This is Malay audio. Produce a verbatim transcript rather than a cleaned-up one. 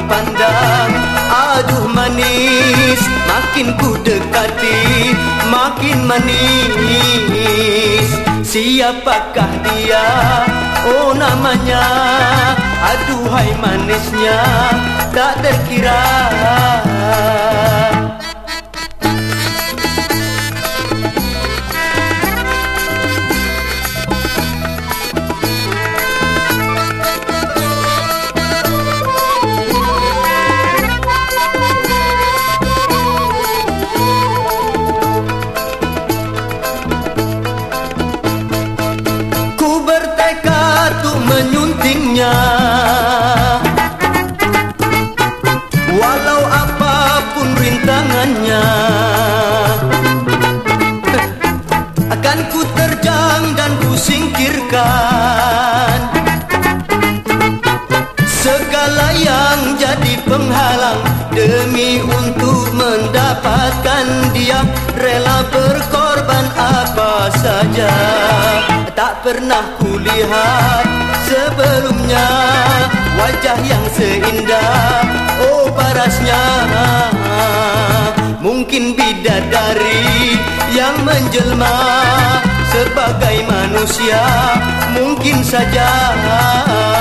pandang, aduh manis, makin ku dekati, makin manis. Siapakah dia? Oh namanya, aduhai manisnya, tak terkira. Menyuntingnya, walau apapun rintangannya, akan ku terjang dan ku singkirkan segala yang jadi penghalang. Demi untuk mendapatkan dia, rela berkorban apa saja. Tak pernah kulihat sebelumnya wajah yang seindah, oh parasnya. Mungkin bidadari yang menjelma sebagai manusia, mungkin saja.